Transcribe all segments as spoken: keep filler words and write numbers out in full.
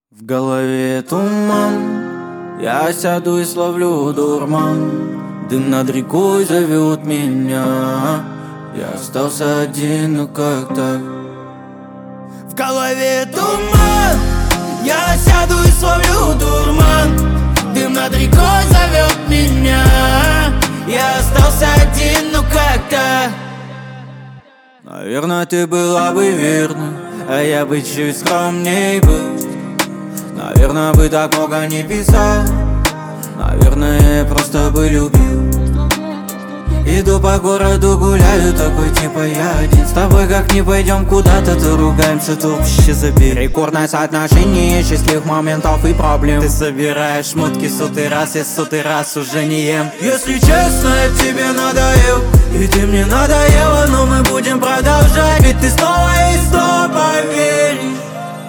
В голове туман, я сяду и словлю дурман. Дым над рекой зовет меня, я остался один, ну как так? В голове туман, я сяду и словлю дурман. Дым над рекой зовет меня, я остался один, ну как так? Наверное, ты была бы верна, а я бы чуть скромней был. Наверное, бы так много не писал, наверное, просто бы любил. Иду по городу, гуляю, такой типа я один. С тобой как не пойдем куда-то, то ругаемся, то вообще забей. Рекордное соотношение счастливых моментов и проблем. Ты собираешь шмотки сотый раз, я сотый раз уже не ем. Если честно, я тебе надоел, и ты мне надоела, но мы будем продолжать, ведь ты снова и снова поверишь.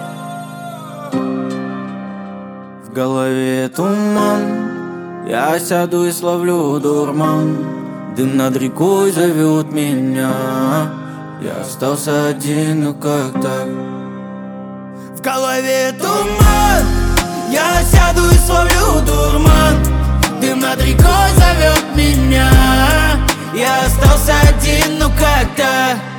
В голове туман, я сяду и словлю дурман. Дым над рекой зовет меня, я остался один, ну как так? В голове туман, я сяду и словлю дурман. Дым над рекой зовет меня, я остался один, ну как так?